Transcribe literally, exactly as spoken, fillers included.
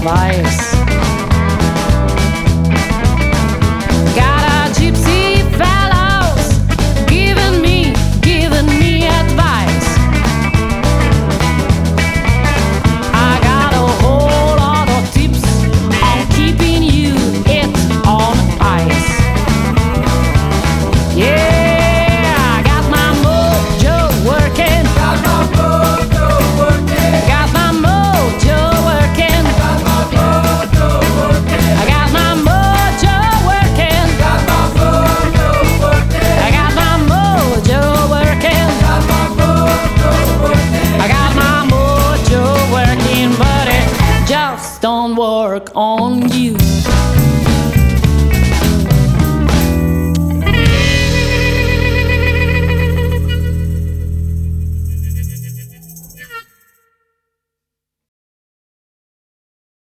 advice. Got a gypsy fellows giving me, giving me advice. I got a whole lot of tips on keeping you it on ice. Yeah, I got my mojo working. Got my mojo working. Got my mojo working. Got my mojo working. I got my mojo working. Got my mojo working. I got my mojo working. Got my mojo working. I got my mojo working, but it just don't work on you.